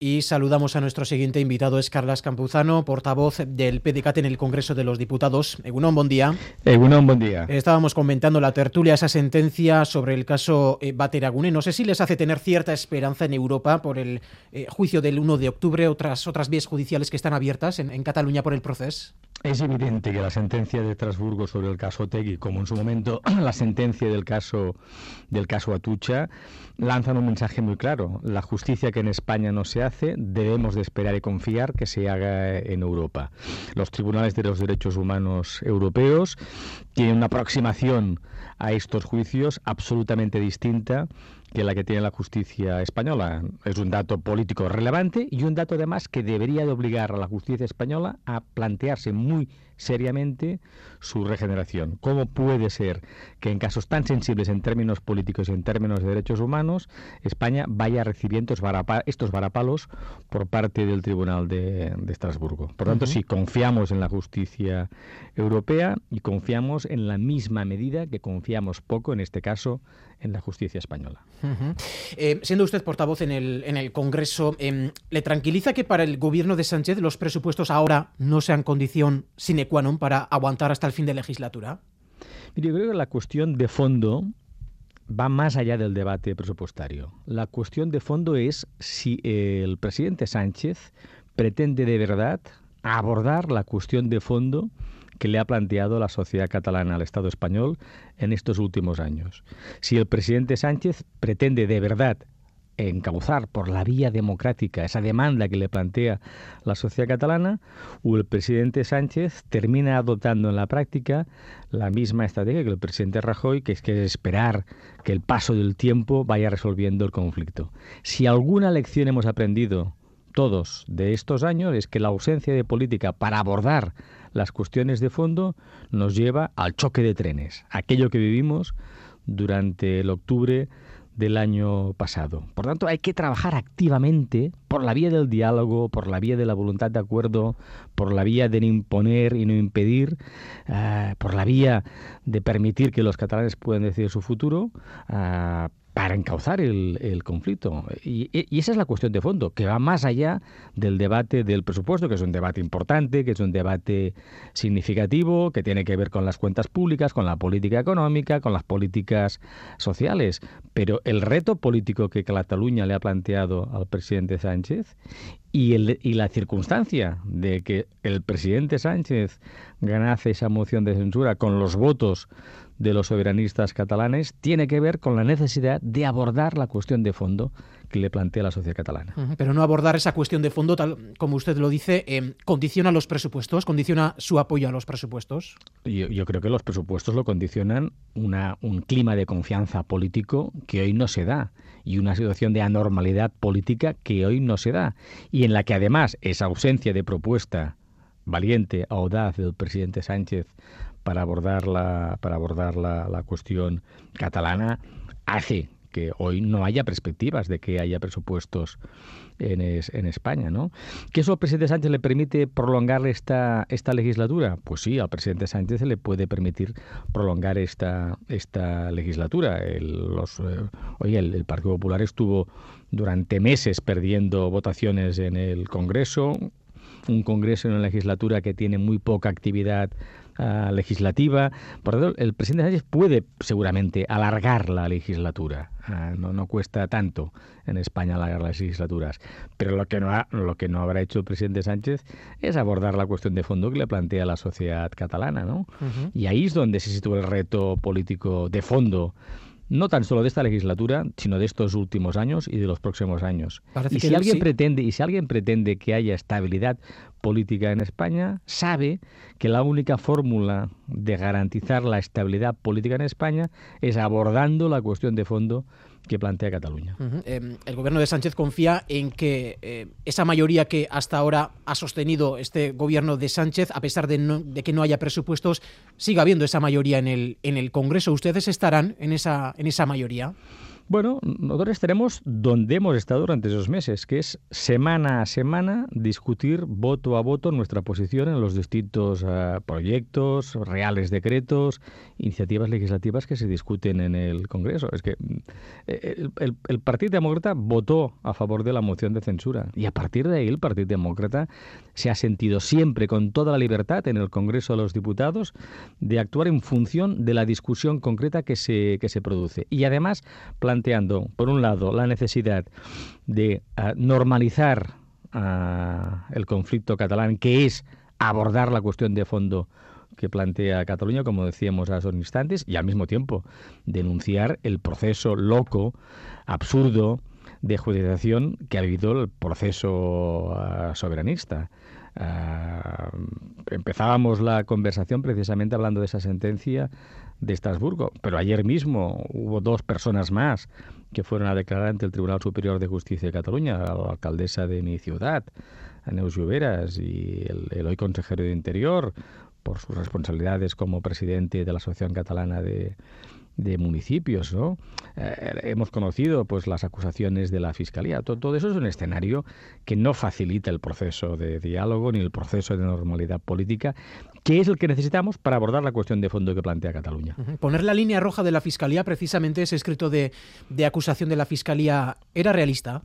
Y saludamos a nuestro siguiente invitado, es Carles Campuzano, portavoz del PDeCAT en el Congreso de los Diputados. Egunon, buen día. Egunon, buen día. Estábamos comentando la tertulia, esa sentencia sobre el caso Bateragune. No sé si les hace tener cierta esperanza en Europa por el juicio del 1 de octubre, otras vías judiciales que están abiertas en Cataluña por el proceso. Es evidente que la sentencia de Estrasburgo sobre el caso Otegi, como en su momento la sentencia del caso Atutxa, lanzan un mensaje muy claro. La justicia que en España no se hace, debemos de esperar y confiar que se haga en Europa. Los tribunales de los derechos humanos europeos tienen una aproximación a estos juicios absolutamente distinta que la que tiene la justicia española. Es un dato político relevante y un dato además que debería de obligar a la justicia española a plantearse muy seriamente su regeneración. ¿Cómo puede ser que en casos tan sensibles en términos políticos y en términos de derechos humanos España vaya recibiendo estos varapalos por parte del Tribunal de Estrasburgo? Por tanto, sí, confiamos en la justicia europea y confiamos en la misma medida que confiamos poco, en este caso, en la justicia española. Siendo usted portavoz en el Congreso, ¿le tranquiliza que para el gobierno de Sánchez los presupuestos ahora no sean condición sine qua non para aguantar hasta el fin de legislatura? Mire, yo creo que la cuestión de fondo va más allá del debate presupuestario. La cuestión de fondo es si el presidente Sánchez pretende de verdad abordar la cuestión de fondo que le ha planteado la sociedad catalana al Estado español en estos últimos años. Si el presidente Sánchez pretende de verdad encauzar por la vía democrática esa demanda que le plantea la sociedad catalana, o el presidente Sánchez termina adoptando en la práctica la misma estrategia que el presidente Rajoy, que es esperar que el paso del tiempo vaya resolviendo el conflicto. Si alguna lección hemos aprendido todos de estos años es que la ausencia de política para abordar las cuestiones de fondo nos lleva al choque de trenes, aquello que vivimos durante el octubre del año pasado. Por tanto, hay que trabajar activamente por la vía del diálogo, por la vía de la voluntad de acuerdo, por la vía de no imponer y no impedir, por la vía de permitir que los catalanes puedan decidir su futuro, para encauzar el conflicto. Y esa es la cuestión de fondo, que va más allá del debate del presupuesto, que es un debate importante, que es un debate significativo, que tiene que ver con las cuentas públicas, con la política económica, con las políticas sociales. Pero el reto político que Cataluña le ha planteado al presidente Sánchez y la circunstancia de que el presidente Sánchez ganase esa moción de censura con los votos de los soberanistas catalanes tiene que ver con la necesidad de abordar la cuestión de fondo que le plantea la sociedad catalana. Pero no abordar esa cuestión de fondo, tal como usted lo dice, condiciona los presupuestos, condiciona su apoyo a los presupuestos. Yo creo que los presupuestos lo condicionan un clima de confianza político que hoy no se da y una situación de anormalidad política que hoy no se da y en la que además esa ausencia de propuesta valiente, audaz del presidente Sánchez para abordar la cuestión catalana hace que hoy no haya perspectivas de que haya presupuestos en España, ¿no? ¿Que eso al presidente Sánchez le permite prolongar esta legislatura? Pues sí, al presidente Sánchez se le puede permitir prolongar esta legislatura. El Partido Popular estuvo durante meses perdiendo votaciones en el Congreso, un Congreso en una legislatura que tiene muy poca actividad legislativa. Por lo tanto, el presidente Sánchez puede seguramente alargar la legislatura. No cuesta tanto en España alargar las legislaturas. Pero lo que no habrá hecho el presidente Sánchez es abordar la cuestión de fondo que le plantea la sociedad catalana, ¿no? Y ahí es donde se sitúa el reto político de fondo, no tan solo de esta legislatura, sino de estos últimos años y de los próximos años. Y si alguien pretende que haya estabilidad política en España, sabe que la única fórmula de garantizar la estabilidad política en España es abordando la cuestión de fondo que plantea Cataluña. El gobierno de Sánchez confía en que esa mayoría que hasta ahora ha sostenido este gobierno de Sánchez, a pesar de que no haya presupuestos, siga habiendo esa mayoría en el Congreso. ¿Ustedes estarán en esa mayoría? Bueno, nosotros estaremos donde hemos estado durante esos meses, que es semana a semana discutir voto a voto nuestra posición en los distintos proyectos, reales decretos, iniciativas legislativas que se discuten en el Congreso. Es que el Partido Demócrata votó a favor de la moción de censura y a partir de ahí el Partido Demócrata se ha sentido siempre con toda la libertad en el Congreso de los Diputados de actuar en función de la discusión concreta que se produce. Y además planteando, por un lado, la necesidad de normalizar el conflicto catalán, que es abordar la cuestión de fondo que plantea Cataluña, como decíamos hace unos instantes, y al mismo tiempo denunciar el proceso loco, absurdo, de judicialización que ha vivido el proceso soberanista. Empezábamos la conversación precisamente hablando de esa sentencia de Estrasburgo, pero ayer mismo hubo 2 personas más que fueron a declarar ante el Tribunal Superior de Justicia de Cataluña, la alcaldesa de mi ciudad, Neus Lloveras, y el hoy consejero de Interior, por sus responsabilidades como presidente de la Asociación Catalana de municipios, ¿no? Hemos conocido pues las acusaciones de la Fiscalía. Todo eso es un escenario que no facilita el proceso de diálogo ni el proceso de normalidad política, que es el que necesitamos para abordar la cuestión de fondo que plantea Cataluña. Poner la línea roja de la Fiscalía, precisamente ese escrito de acusación de la Fiscalía, ¿era realista?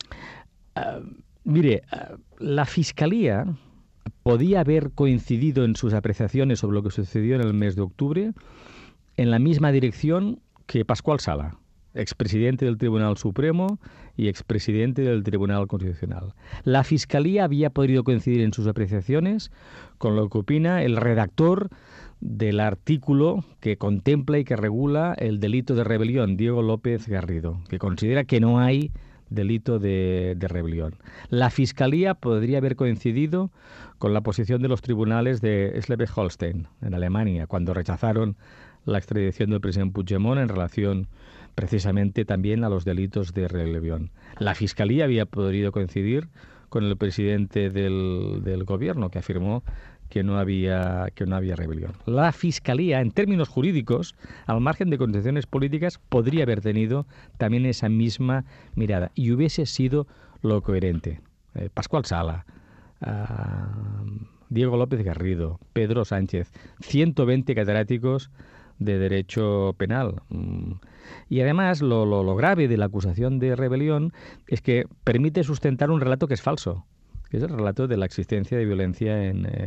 Mire, la Fiscalía podía haber coincidido en sus apreciaciones sobre lo que sucedió en el mes de octubre en la misma dirección que Pascual Sala, expresidente del Tribunal Supremo y expresidente del Tribunal Constitucional. La Fiscalía había podido coincidir en sus apreciaciones con lo que opina el redactor del artículo que contempla y que regula el delito de rebelión, Diego López Garrido, que considera que no hay delito de rebelión. La Fiscalía podría haber coincidido con la posición de los tribunales de Schleswig-Holstein, en Alemania, cuando rechazaron la extradición del presidente Puigdemont en relación precisamente también a los delitos de rebelión. La Fiscalía había podido coincidir con el presidente del gobierno, que afirmó que no había rebelión. La Fiscalía, en términos jurídicos, al margen de condiciones políticas, podría haber tenido también esa misma mirada y hubiese sido lo coherente. Pascual Sala, Diego López Garrido, Pedro Sánchez, 120 catedráticos de Derecho Penal. Y además lo grave de la acusación de rebelión es que permite sustentar un relato que es falso, que es el relato de la existencia de violencia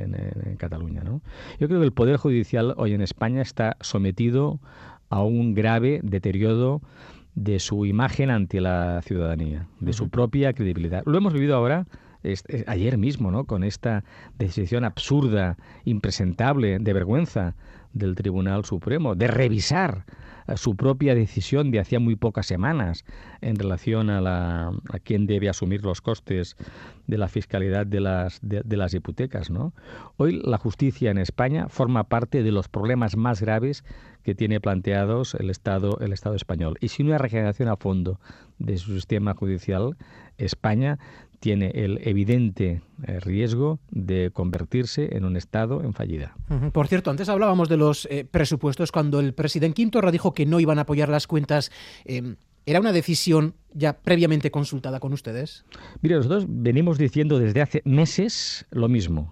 en Cataluña, ¿no? Yo creo que el Poder Judicial hoy en España está sometido a un grave deterioro de su imagen ante la ciudadanía, de su propia credibilidad. Lo hemos vivido ahora, ayer mismo, ¿no?, con esta decisión absurda, impresentable, de vergüenza del Tribunal Supremo, de revisar su propia decisión de hacía muy pocas semanas en relación a quién debe asumir los costes de la fiscalidad de las hipotecas, ¿no? Hoy la justicia en España forma parte de los problemas más graves que tiene planteados el Estado español. Y sin una regeneración a fondo de su sistema judicial, España tiene el evidente riesgo de convertirse en un Estado en fallida. Por cierto, antes hablábamos de los presupuestos. Cuando el presidente Quim Torra dijo que no iban a apoyar las cuentas, ¿era una decisión ya previamente consultada con ustedes? Mire, nosotros venimos diciendo desde hace meses lo mismo.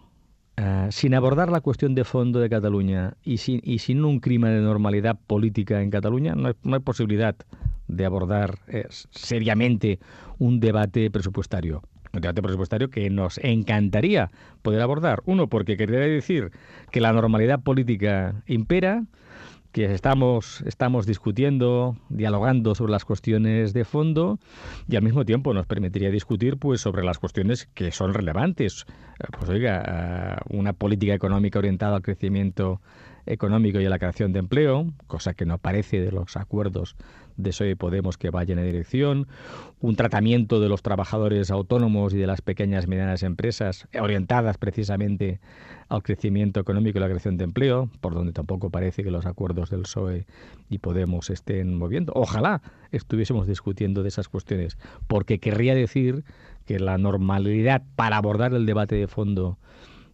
Sin abordar la cuestión de fondo de Cataluña y sin un clima de normalidad política en Cataluña, no hay posibilidad de abordar seriamente un debate presupuestario. Un debate presupuestario que nos encantaría poder abordar. Uno, porque querría decir que la normalidad política impera, que estamos discutiendo, dialogando sobre las cuestiones de fondo y al mismo tiempo nos permitiría discutir pues sobre las cuestiones que son relevantes. Pues oiga, una política económica orientada al crecimiento económico y a la creación de empleo, cosa que no parece de los acuerdos de PSOE y Podemos que vayan en dirección, un tratamiento de los trabajadores autónomos y de las pequeñas y medianas empresas orientadas precisamente al crecimiento económico y la creación de empleo, por donde tampoco parece que los acuerdos del PSOE y Podemos estén moviendo. Ojalá estuviésemos discutiendo de esas cuestiones, porque querría decir que la normalidad para abordar el debate de fondo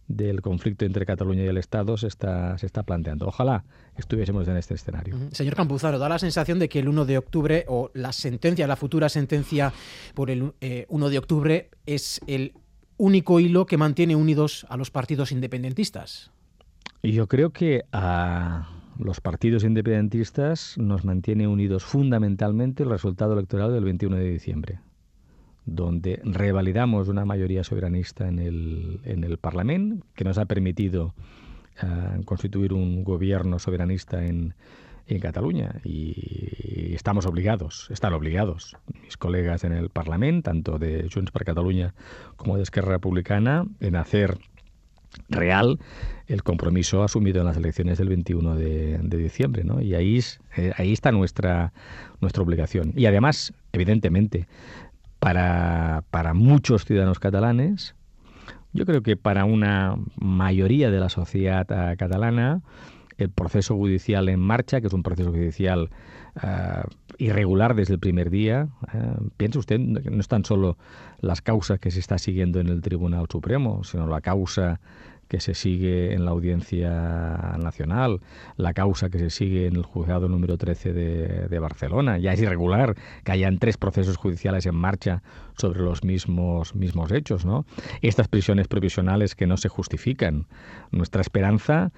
del conflicto entre Cataluña y el Estado se está planteando. Ojalá estuviésemos en este escenario. Señor Campuzano, da la sensación de que el 1 de octubre o la futura sentencia por el 1 de octubre es el único hilo que mantiene unidos a los partidos independentistas. Y yo creo que a los partidos independentistas nos mantiene unidos fundamentalmente el resultado electoral del 21 de diciembre, donde revalidamos una mayoría soberanista en el Parlamento, que nos ha permitido constituir un gobierno soberanista en Cataluña, y están obligados, mis colegas en el Parlamento, tanto de Junts per Catalunya como de Esquerra Republicana, en hacer real el compromiso asumido en las elecciones del 21 de diciembre, ¿no? Y ahí está nuestra obligación. Y además, evidentemente, para muchos ciudadanos catalanes, yo creo que para una mayoría de la sociedad catalana, el proceso judicial en marcha, que es un proceso judicial irregular desde el primer día, piense usted, no es tan solo las causas que se está siguiendo en el Tribunal Supremo, sino la causa que se sigue en la Audiencia Nacional, la causa que se sigue en el juzgado número 13 de Barcelona. Ya es irregular que hayan 3 procesos judiciales en marcha sobre los mismos hechos, ¿no? Estas prisiones provisionales que no se justifican. Nuestra esperanza,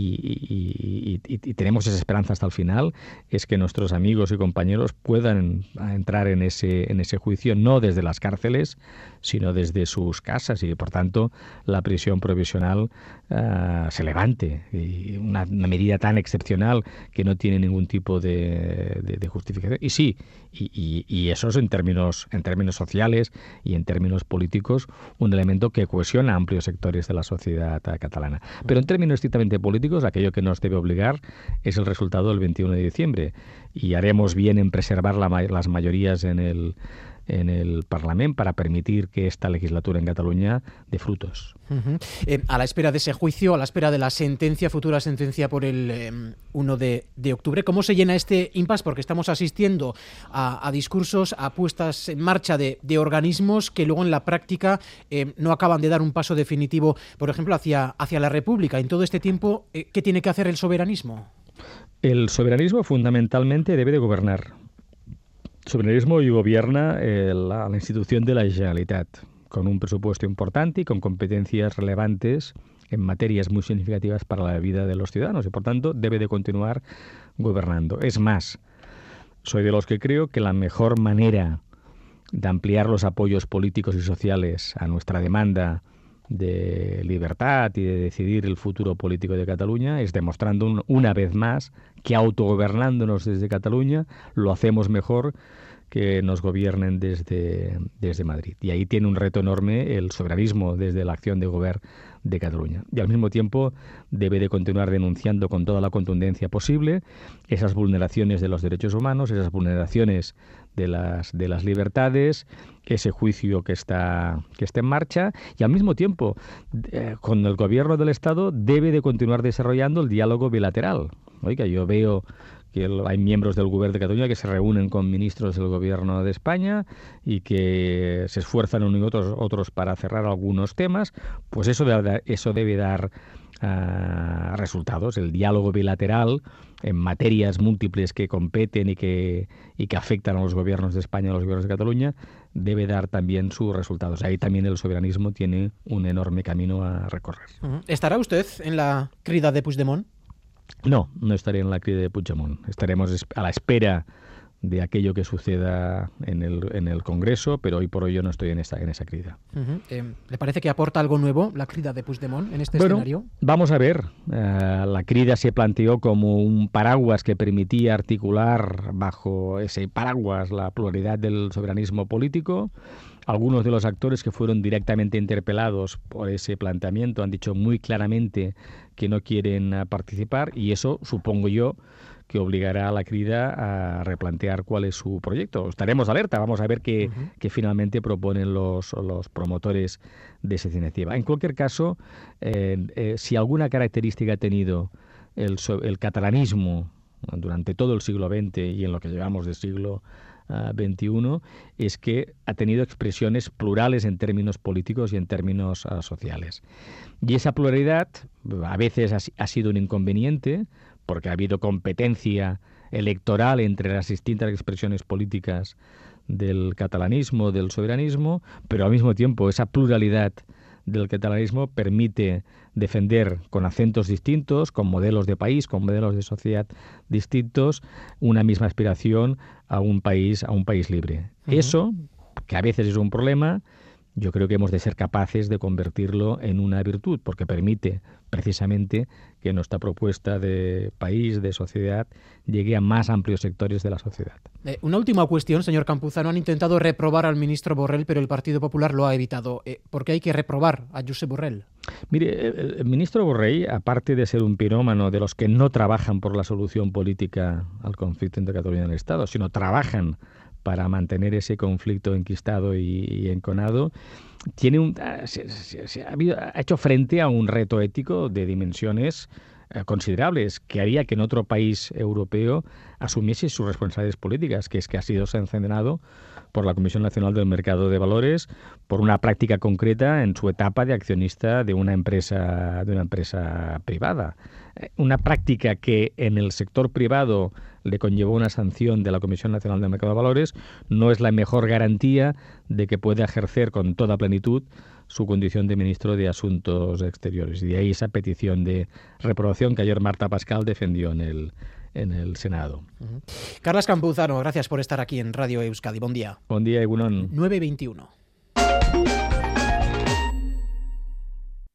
y tenemos esa esperanza hasta el final, es que nuestros amigos y compañeros puedan entrar en ese juicio, no desde las cárceles, sino desde sus casas, y por tanto la prisión provisional se levante. Y una medida tan excepcional que no tiene ningún tipo de justificación. Y sí, y eso es en términos sociales y en términos políticos un elemento que cohesiona amplios sectores de la sociedad catalana. Pero en términos estrictamente políticos, aquello que nos debe obligar es el resultado del 21 de diciembre. Y haremos bien en preservar las mayorías en el Parlamento para permitir que esta legislatura en Cataluña dé frutos. A la espera de ese juicio, a la espera de la futura sentencia por el 1 de octubre, ¿cómo se llena este impasse? Porque estamos asistiendo a discursos, a puestas en marcha de organismos que luego en la práctica no acaban de dar un paso definitivo, por ejemplo, hacia la República. En todo este tiempo, ¿qué tiene que hacer el soberanismo? El soberanismo fundamentalmente debe de gobernar. Soberanismo y gobierna la institución de la Generalitat, con un presupuesto importante y con competencias relevantes en materias muy significativas para la vida de los ciudadanos, y por tanto debe de continuar gobernando. Es más, soy de los que creo que la mejor manera de ampliar los apoyos políticos y sociales a nuestra demanda de libertad y de decidir el futuro político de Cataluña es demostrando una vez más que autogobernándonos desde Cataluña lo hacemos mejor que nos gobiernen desde Madrid. Y ahí tiene un reto enorme el soberanismo desde la acción de gobierno de Cataluña. Y al mismo tiempo debe de continuar denunciando con toda la contundencia posible esas vulneraciones de los derechos humanos, esas vulneraciones de las libertades, ese juicio que está en marcha, y al mismo tiempo con el gobierno del Estado debe de continuar desarrollando el diálogo bilateral. Oiga, yo veo que hay miembros del Gobierno de Cataluña que se reúnen con ministros del Gobierno de España y que se esfuerzan unos y otros para cerrar algunos temas, pues eso debe dar resultados. El diálogo bilateral en materias múltiples que competen y que afectan a los gobiernos de España y a los gobiernos de Cataluña debe dar también sus resultados. Ahí también el soberanismo tiene un enorme camino a recorrer. ¿Estará usted en la crida de Puigdemont? No estaré en la crida de Puigdemont. Estaremos a la espera de aquello que suceda en el Congreso, pero hoy por hoy yo no estoy en esa crida. ¿Le parece que aporta algo nuevo la crida de Puigdemont en este escenario? Vamos a ver. La crida se planteó como un paraguas que permitía articular bajo ese paraguas la pluralidad del soberanismo político. Algunos de los actores que fueron directamente interpelados por ese planteamiento han dicho muy claramente que no quieren participar, y eso, supongo yo, que obligará a la crida a replantear cuál es su proyecto. Estaremos alerta, vamos a ver qué finalmente proponen los promotores de esa iniciativa. En cualquier caso, si alguna característica ha tenido el catalanismo durante todo el siglo XX y en lo que llevamos de siglo XXI es que ha tenido expresiones plurales en términos políticos y en términos sociales. Y esa pluralidad a veces ha sido un inconveniente porque ha habido competencia electoral entre las distintas expresiones políticas del catalanismo, del soberanismo, pero al mismo tiempo esa pluralidad del catalanismo permite defender con acentos distintos, con modelos de país, con modelos de sociedad distintos, una misma aspiración a un país libre. Eso, que a veces es un problema, yo creo que hemos de ser capaces de convertirlo en una virtud, porque permite precisamente que nuestra propuesta de país, de sociedad, llegue a más amplios sectores de la sociedad. Una última cuestión, señor Campuzano. Han intentado reprobar al ministro Borrell, pero el Partido Popular lo ha evitado. ¿Por qué hay que reprobar a Josep Borrell? Mire, el ministro Borrell, aparte de ser un pirómano de los que no trabajan por la solución política al conflicto entre Cataluña y el Estado, sino trabajan para mantener ese conflicto enquistado y enconado, ha hecho frente a un reto ético de dimensiones considerables que haría que en otro país europeo asumiese sus responsabilidades políticas, que es que ha sido sancionado por la Comisión Nacional del Mercado de Valores por una práctica concreta en su etapa de accionista de una empresa privada. Una práctica que en el sector privado le conllevó una sanción de la Comisión Nacional del Mercado de Valores no es la mejor garantía de que pueda ejercer con toda plenitud su condición de ministro de Asuntos Exteriores. Y de ahí esa petición de reprobación que ayer Marta Pascal defendió en el Senado. Carles Campuzano, gracias por estar aquí en Radio Euskadi. Buen día. Buen día, Egunon. 9:21.